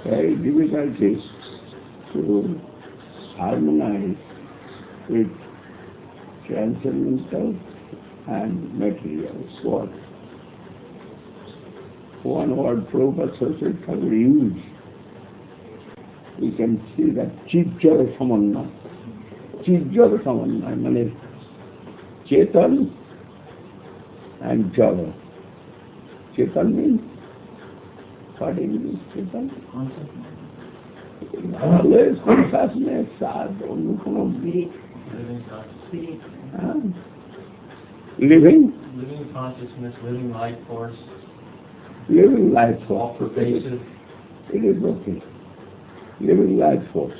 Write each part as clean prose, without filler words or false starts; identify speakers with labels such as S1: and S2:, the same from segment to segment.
S1: very difficult is to harmonize with transcendental and material. What? One word Prabhupada Saraswati Thakur used. We can see that Chit-Jara Samannaya. Chit-Jara Samannaya means Chetan and Jara. Chetan means, what it means, Chetan? Always consciousness, living
S2: consciousness, living life force.
S1: Living life force.
S2: All pervasive.
S1: It is okay. Living life force.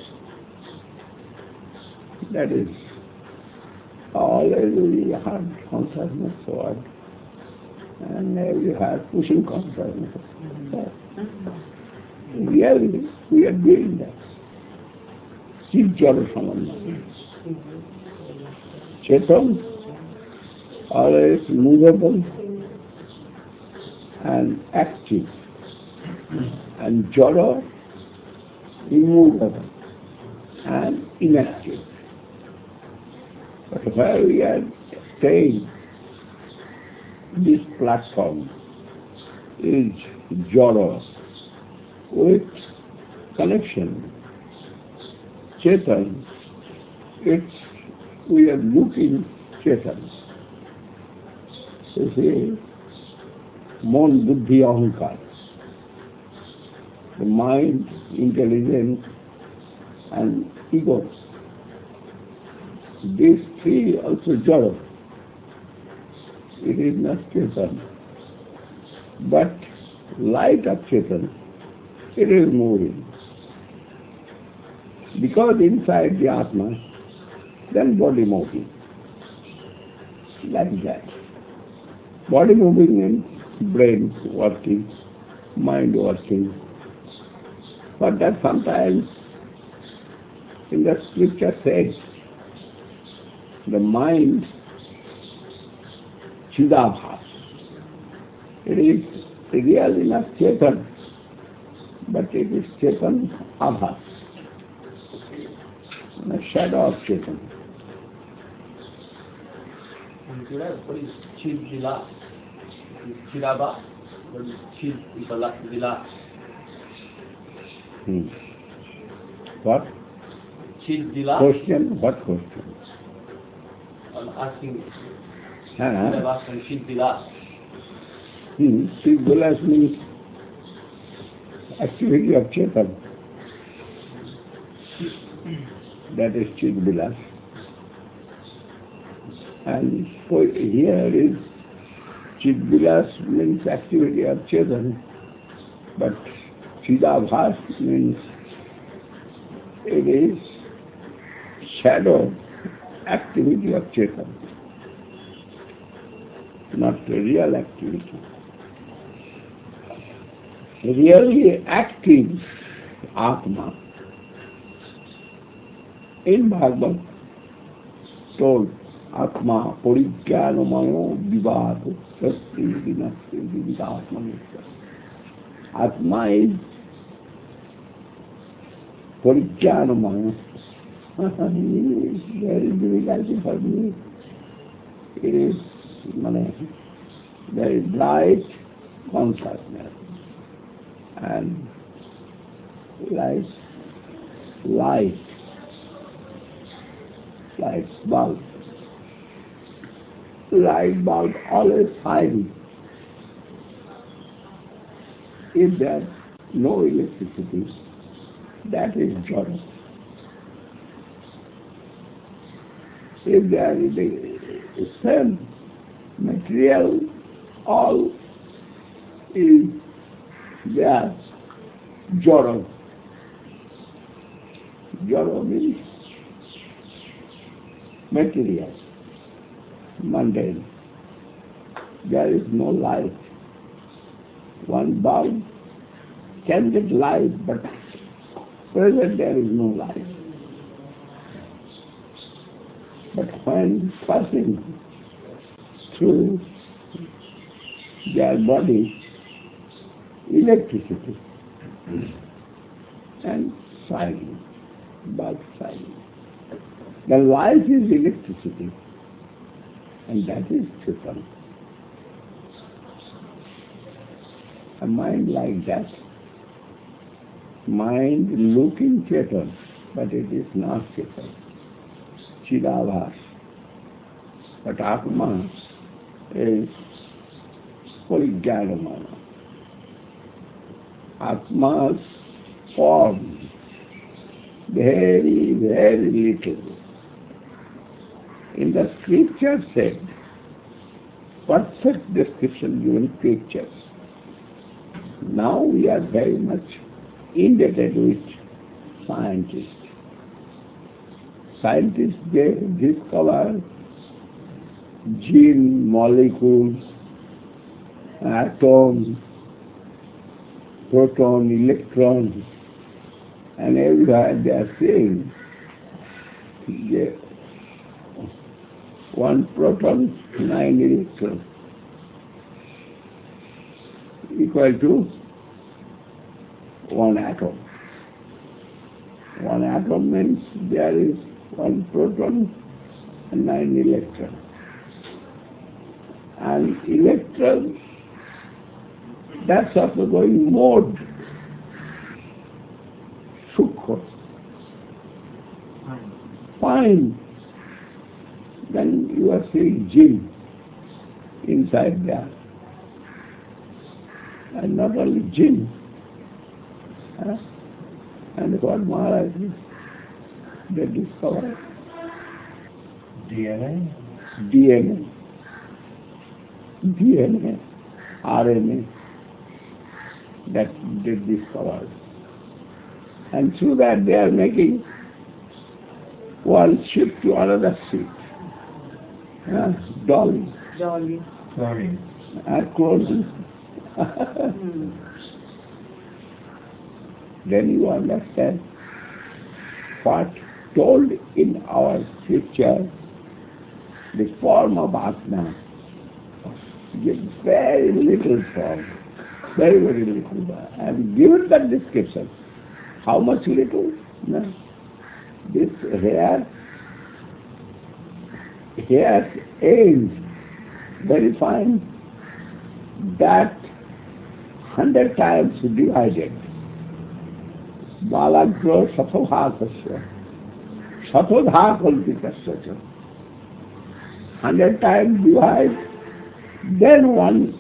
S1: That is always we have consciousness forward and we have pushing consciousness. Really, we are doing that. Chit-Jara Samannaya. Chetan, always movable and active, and Jara, immovable and inactive. But where we are staying, this platform is Jara with connection. Chetan, we are looking Chetan. You see, Mon, Buddhi, Ahankar. The mind, intelligence, and ego. These three also Jara. It is not Chetan. But light of Chetan, it is moving. Because inside the Atma, then body moving. Like that. Body moving means brain working, mind working. But that sometimes in the scripture says, the mind, Chidabhas. It is really not Chetan, but it is Chetan Abhas, a shadow of Chetan.
S2: What is Chid-Vilas? Chidabhas? What is Chid-Vilas?
S1: What?
S2: Chid-Vilas?
S1: Question? What question?
S2: I'm asking
S1: Chid-Vilas
S2: and Chid-Vilas.
S1: Chid-Vilas means activity of Chetan. That is Chid-Vilas. And so here is Chid-Vilas means activity of Chetan, but Chidabhas means it is shadow activity of Chetan, not real activity. Really active Atma in Bhagavad told Atma Porigyanomayo Vivado Sasti Vinasti Vividatmanitya. Atma is Porigyanomayo. Very difficult for me. It is very bright consciousness and light bulb. Light bulb always shines. If there is no electricity, that is Jara. If there is the same material, all is there, Jara. Jara means material, mundane. There is no light. One bulb can get light, but present there is no light. But when passing through their body, electricity, shining, bulb shining. The light is electricity, and that is Chetan. A mind like that, mind looking Chetan, but it is not Chetan. Chidabhas. But Atma is Porigyadamana. Atma's form, very, very little. In the scripture said, perfect description given scriptures. Now we are very much indebted with scientists. Scientists, they discover gene, molecules, atoms, proton, electrons, and everywhere they are saying one proton, 9 electrons, equal to one atom. One atom means there is one proton and 9 electrons. And electrons, that's also going mode. Sukha. Fine. Then you are seeing gene inside there. And not only gene. And what Maharaj they discovered?
S3: DNA,
S1: RNA, that they discovered. And through that they are making one ship to another ship. Dolly.
S3: chlorine.
S1: Chlorine. Then you understand what told in our scripture, the form of Atma, very little form, very, very little. And given that description, how much little? No. This hair age, very fine, that 100 times divided. Balagro satodhakasya. Satodha kalpitasya. 100 times divide, then one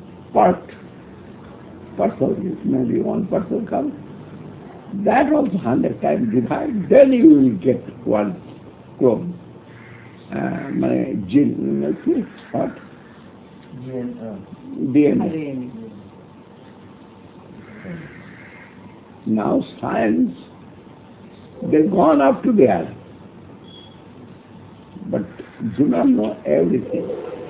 S1: person, maybe one person comes. That also 100 times divide, then you will get one clone. My gene, what? DNA. Now science, they've gone up to there, but do not know everything.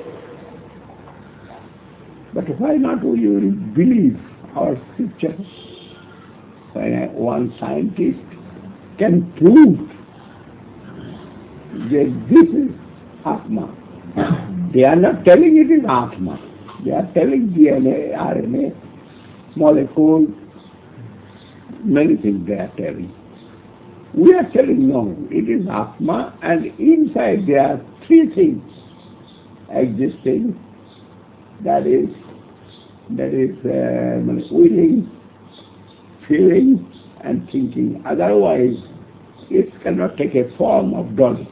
S1: But why not we will believe our scriptures? When one scientist can prove that this is Atma. They are not telling it is Atma. They are telling DNA, RNA, molecule, many things they are telling. We are telling no, it is Atma, and inside there are three things existing. That is willing, feeling, and thinking. Otherwise, it cannot take a form of dolly.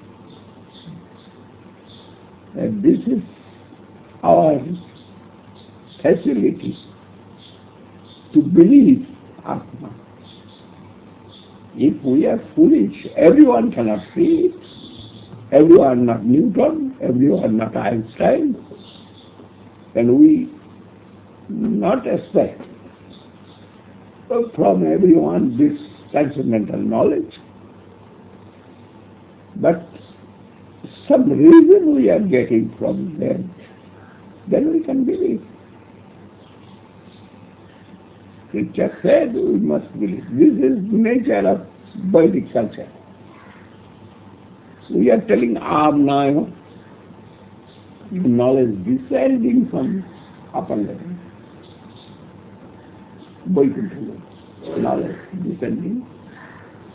S1: And this is our facility to believe Atma. If we are foolish, everyone cannot see it. Everyone not Newton, everyone not Einstein. Then we not expect from everyone this transcendental knowledge. But some reason we are getting from them, then we can believe. Scripture said we must believe. This is the nature of Vedic culture. We are telling Amna, knowledge descending from upper level. Vaikuntha, knowledge descending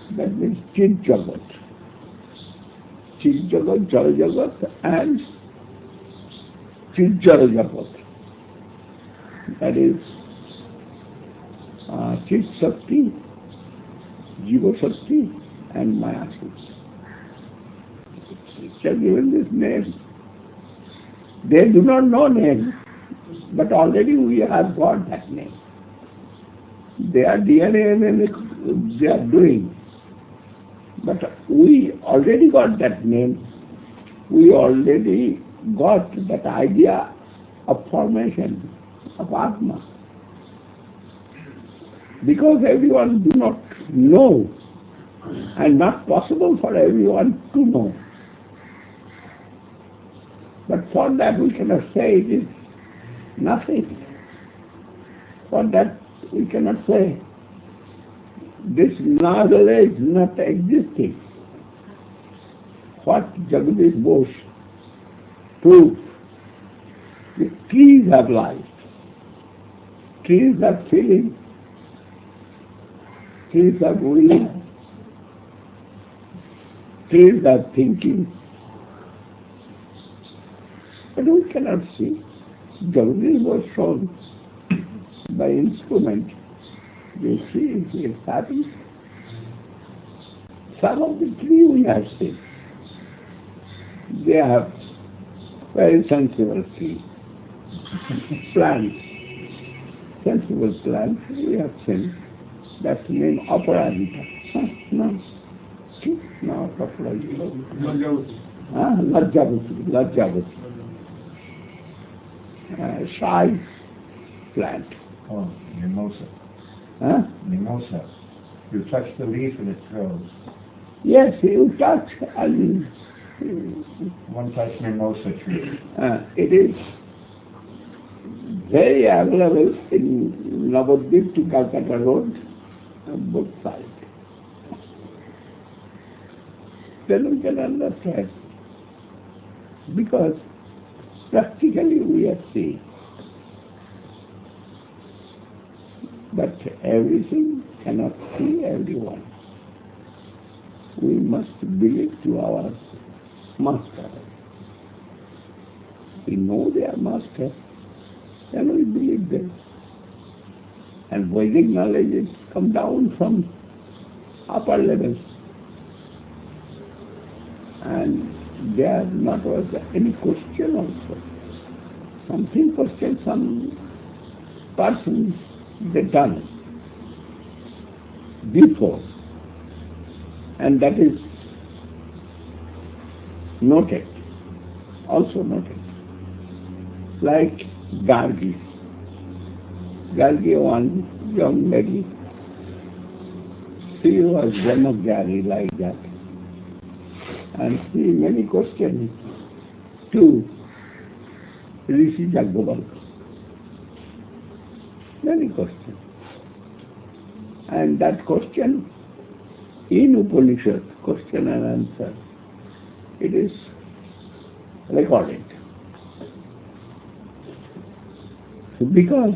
S1: That means Chit Jagat. Chit Jagat, Jal Jagat and Chit Jal Jagat. That is Chit Shakti, Jiva Shakti and Maya Shakti. They are given this name. They do not know name, but already we have got that name. Their DNA and they are doing. But we already got that name. We already got that idea of formation of Atma. Because everyone do not know and not possible for everyone to know. But for that we cannot say it is nothing. For that we cannot say this knowledge is not existing. What Jagadish Bose proved, the trees have life, trees are feeling, trees are willing, trees are thinking. But we cannot see. Jagadish was shown by instrument. You see, it happens. Some of the trees we have seen, they have very sensible trees. Plants, sensible plants, we have seen. That's the name Aparajita. No. No, Aparajita. Lajjavati. Shy plant.
S3: Oh, mimosa.
S1: Huh?
S3: Mimosa. You touch the leaf and it grows.
S1: Yes, you touch and
S3: One touch mimosa tree.
S1: it is very available in Navadvip to Calcutta Road, on both sides. Then we can understand. Because practically we are seeing. But everything cannot see everyone. We must believe to our master. We know they are master, then we believe them. And Vedic knowledge is come down from upper levels. And there not was any question also. Something question some person they done before, and that is noted, also noted. Like Gargi. Gargi, one young lady, she was Brahmachari like that. And she many questions to Rishi Jagabal. Many questions. And that question in Upanishad, question and answer, it is recorded. Because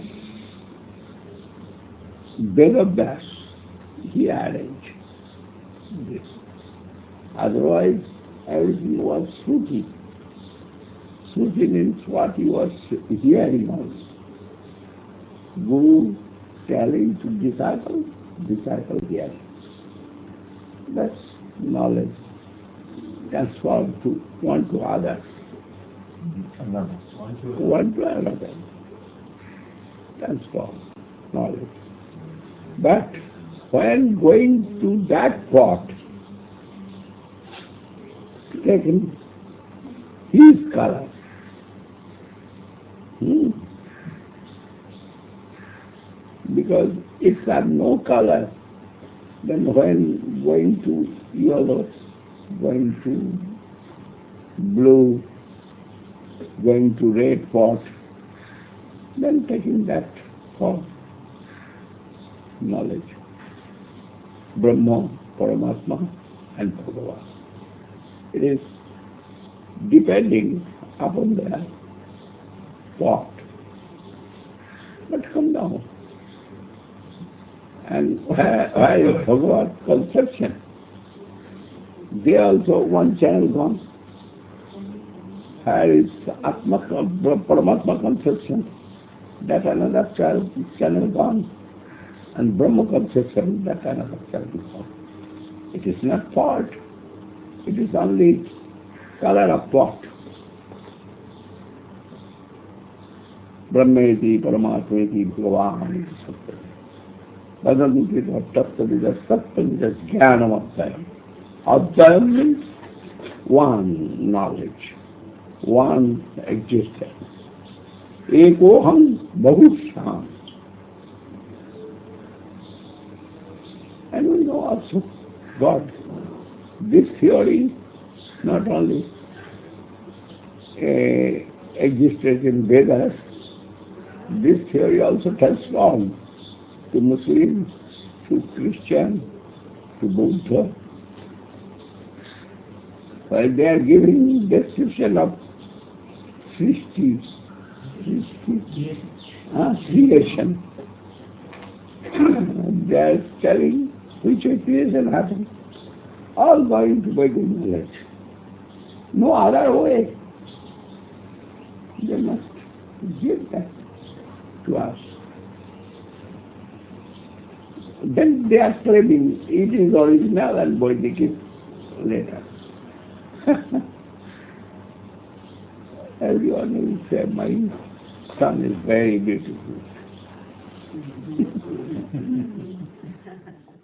S1: Vedavyas, he arranged this. Otherwise, everything was Shruti. Shruti means what he was hearing also. Guru telling to disciple, disciple hearing. That's knowledge transformed to one to other. One to another. Transform knowledge. But when going to that pot, taken his color. Because if have no color, then when going to yellow, going to blue, going to red pot, then taking that for knowledge. Brahma, Paramatma and Bhagavan. It is depending upon the pot. But come down. And where is Bhagavad conception? They also one channel gone. Where is Atma, Paramatma conception? That another channel gone. And Brahma conception, that another channel gone. It is not fault. It is only color of pot. Brahmeti, Paramatmeti, Bhagavan, Satya. Vadanti Tattva Satya is Jnanam Adhyayam. Adhyayam means one knowledge, one existence. Ekoham Bahusham. And we know also God. This theory not only existed in Vedas, this theory also transformed to Muslim, to Christian, to Buddha. While they are giving description of creation, they are telling which way creation happened. All going to Vedic knowledge. No other way. They must give that to us. Then they are claiming it is original and Vedic is later. Everyone will say, my son is very beautiful.